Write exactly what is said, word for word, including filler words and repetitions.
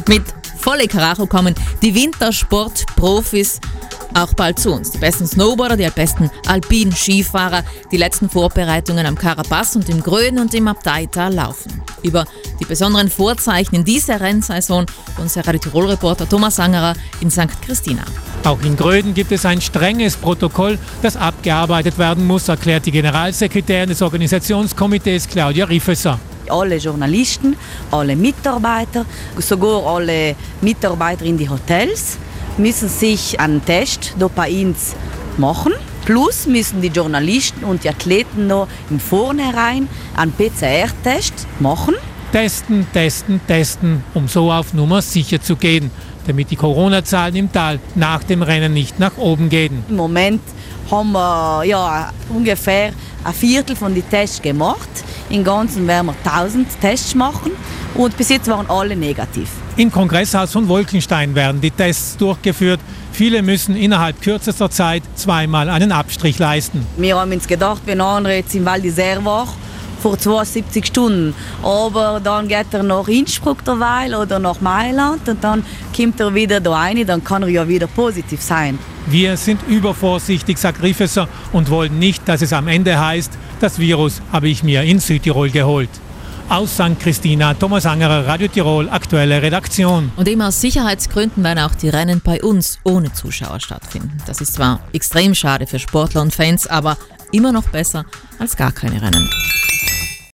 Mit volle Karacho kommen die Wintersportprofis auch bald zu uns. Die besten Snowboarder, die besten alpinen Skifahrer, die letzten Vorbereitungen am Karabas und im Gröden und im Abteital laufen. Über die besonderen Vorzeichen in dieser Rennsaison unser Radio Tirol-Reporter Thomas Angerer in Sankt Christina. Auch in Gröden gibt es ein strenges Protokoll, das abgearbeitet werden muss, erklärt die Generalsekretärin des Organisationskomitees Claudia Riefesser. Alle Journalisten, alle Mitarbeiter, sogar alle Mitarbeiter in die Hotels müssen sich einen Test hier bei uns machen. Plus müssen die Journalisten und die Athleten noch im Vornherein einen P C R-Test machen. Testen, testen, testen, um so auf Nummer sicher zu gehen, damit die Corona-Zahlen im Tal nach dem Rennen nicht nach oben gehen. Im Moment haben wir ja, ungefähr ein Viertel von den Tests gemacht. Im Ganzen werden wir tausend Tests machen und bis jetzt waren alle negativ. Im Kongresshaus von Wolkenstein werden die Tests durchgeführt. Viele müssen innerhalb kürzester Zeit zweimal einen Abstrich leisten. Wir haben uns gedacht, wir fahren jetzt in Val d'Isère war vor zweiundsiebzig Stunden. Aber dann geht er nach Innsbruck derweil oder nach Mailand und dann kommt er wieder da rein, dann kann er ja wieder positiv sein. Wir sind übervorsichtig, sagt Riefesser, und wollen nicht, dass es am Ende heißt, das Virus habe ich mir in Südtirol geholt. Aus Sankt Christina, Thomas Angerer, Radio Tirol, aktuelle Redaktion. Und eben aus Sicherheitsgründen werden auch die Rennen bei uns ohne Zuschauer stattfinden. Das ist zwar extrem schade für Sportler und Fans, aber immer noch besser als gar keine Rennen.